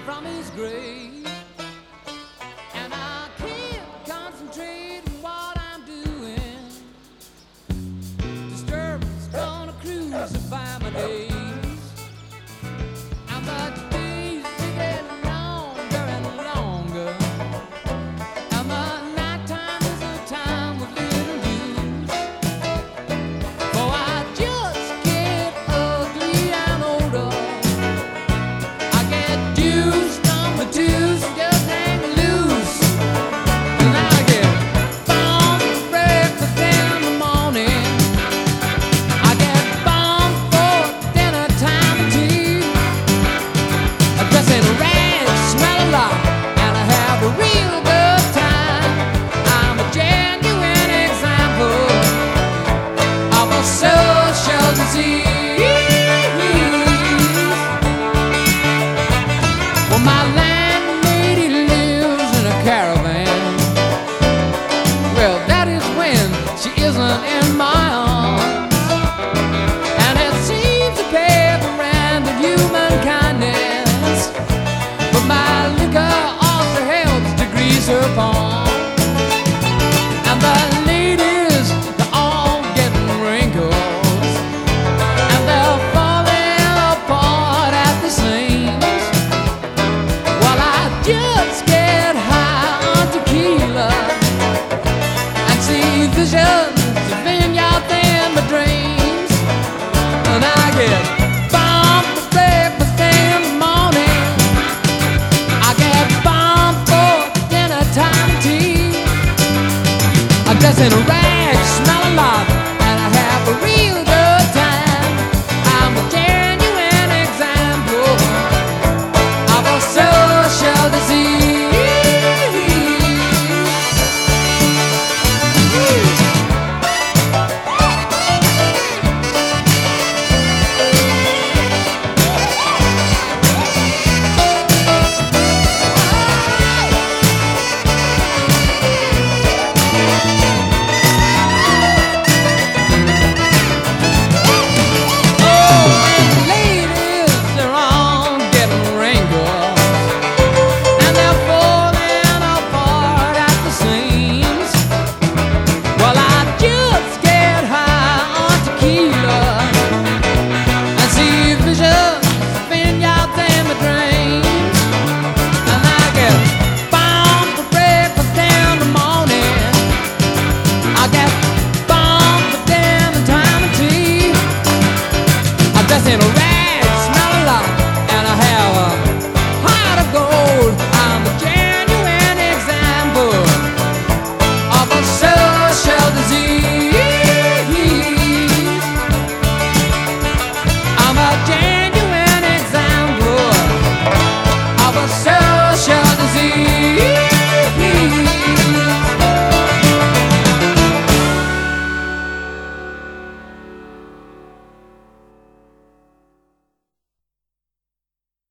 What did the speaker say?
from his grave, and I can't concentrate on what I'm doing. Disturbance gonna crucify my days, and the days they get longer and longer, and the night time is a time with little use. For I just get ugly and older. I get juiced on the juice, just hang loose, and I get bombed for breakfast in the morning. I get bombed for dinner time and tea. I dress in rags, smell a lot, and I have a real good time. I'm a genuine example of a social disease. Well, my landlady lives in a caravan. Well, that is when she isn't in my arms, and it seems to pay the rent of human kindness. But my liquor also helps to grease her palm, and the ladies, they're all getting wrinkles, and they're falling apart at the seams. While I just get high on tequila and see visions of vineyards in my dreams, and I get bombed for breakfast in the morning. I get bombed for dinner time tea. I dress in a rag.